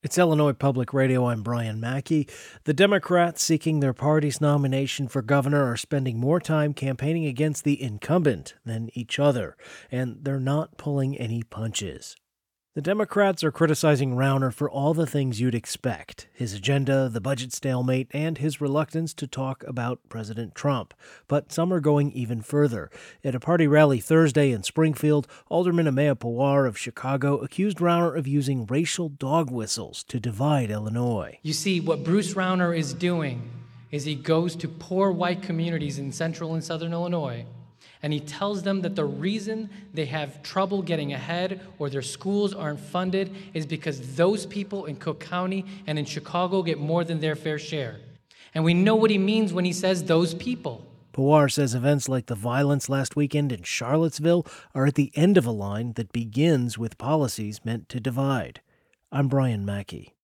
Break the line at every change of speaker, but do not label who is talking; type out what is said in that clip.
It's Illinois Public Radio. I'm Brian Mackey. The Democrats seeking their party's nomination for governor are spending more time campaigning against the incumbent than each other, and they're not pulling any punches. The Democrats are criticizing Rauner for all the things you'd expect: his agenda, the budget stalemate, and his reluctance to talk about President Trump. But some are going even further. At a party rally Thursday in Springfield, Alderman Amaya Pawar of Chicago accused Rauner of using racial dog whistles to divide Illinois.
You see, what Bruce Rauner is doing is he goes to poor white communities in central and southern Illinois, and he tells them that the reason they have trouble getting ahead or their schools aren't funded is because those people in Cook County and in Chicago get more than their fair share. And we know what he means when he says those people.
Pawar says events like the violence last weekend in Charlottesville are at the end of a line that begins with policies meant to divide. I'm Brian Mackey.